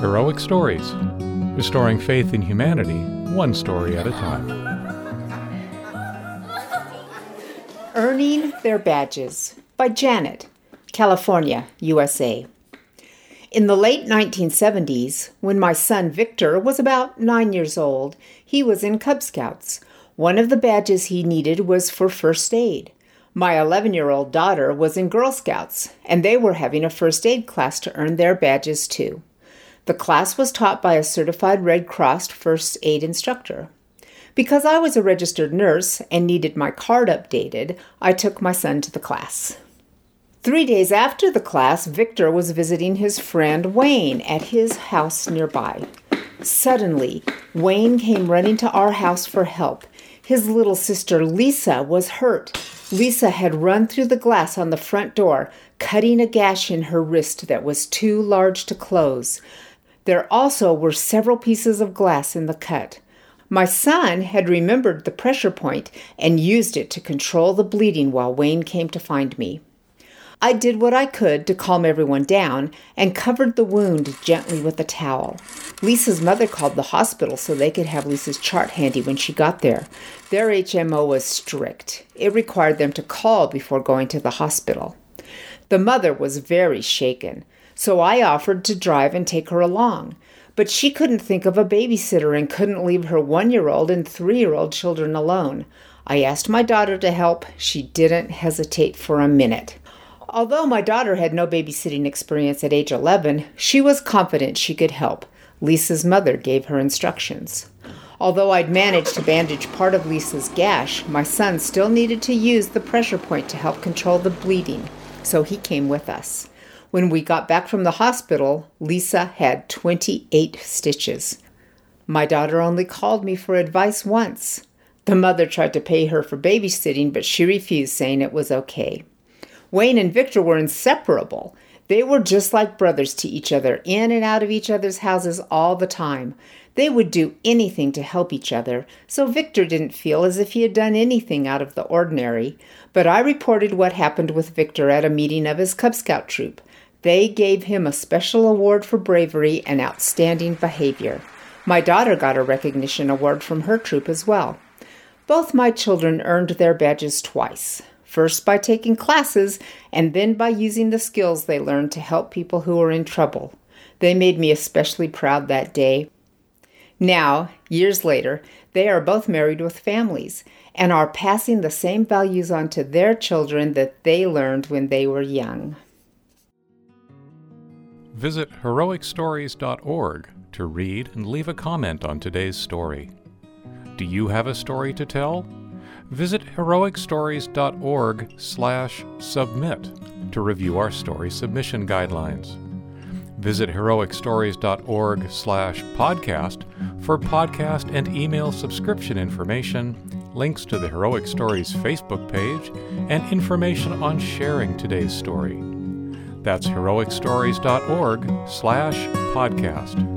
Heroic Stories, restoring faith in humanity, one story at a time. Earning Their Badges by Janet, California, USA. In the late 1970s, when my son Victor was about 9 years old, he was in Cub Scouts. One of the badges he needed was for first aid. My 11-year-old daughter was in Girl Scouts, and they were having a first aid class to earn their badges too. The class was taught by a certified Red Cross first aid instructor. Because I was a registered nurse and needed my card updated, I took my son to the class. 3 days after the class, Victor was visiting his friend Wayne at his house nearby. Suddenly, Wayne came running to our house for help. His little sister Lisa was hurt. Lisa had run through the glass on the front door, cutting a gash in her wrist that was too large to close. There also were several pieces of glass in the cut. My son had remembered the pressure point and used it to control the bleeding while Wayne came to find me. I did what I could to calm everyone down and covered the wound gently with a towel. Lisa's mother called the hospital so they could have Lisa's chart handy when she got there. Their HMO was strict. It required them to call before going to the hospital. The mother was very shaken, so I offered to drive and take her along. But she couldn't think of a babysitter and couldn't leave her 1-year-old and 3-year-old children alone. I asked my daughter to help. She didn't hesitate for a minute. Although my daughter had no babysitting experience at age 11, she was confident she could help. Lisa's mother gave her instructions. Although I'd managed to bandage part of Lisa's gash, my son still needed to use the pressure point to help control the bleeding, so he came with us. When we got back from the hospital, Lisa had 28 stitches. My daughter only called me for advice once. The mother tried to pay her for babysitting, but she refused, saying it was okay. Wayne and Victor were inseparable. They were just like brothers to each other, in and out of each other's houses all the time. They would do anything to help each other, so Victor didn't feel as if he had done anything out of the ordinary. But I reported what happened with Victor at a meeting of his Cub Scout troop. They gave him a special award for bravery and outstanding behavior. My daughter got a recognition award from her troop as well. Both my children earned their badges twice. First by taking classes, and then by using the skills they learned to help people who were in trouble. They made me especially proud that day. Now, years later, they are both married with families and are passing the same values on to their children that they learned when they were young. Visit heroicstories.org to read and leave a comment on today's story. Do you have a story to tell? Visit heroicstories.org/submit to review our story submission guidelines. Visit heroicstories.org/podcast for podcast and email subscription information, links to the Heroic Stories Facebook page, and information on sharing today's story. That's heroicstories.org/podcast.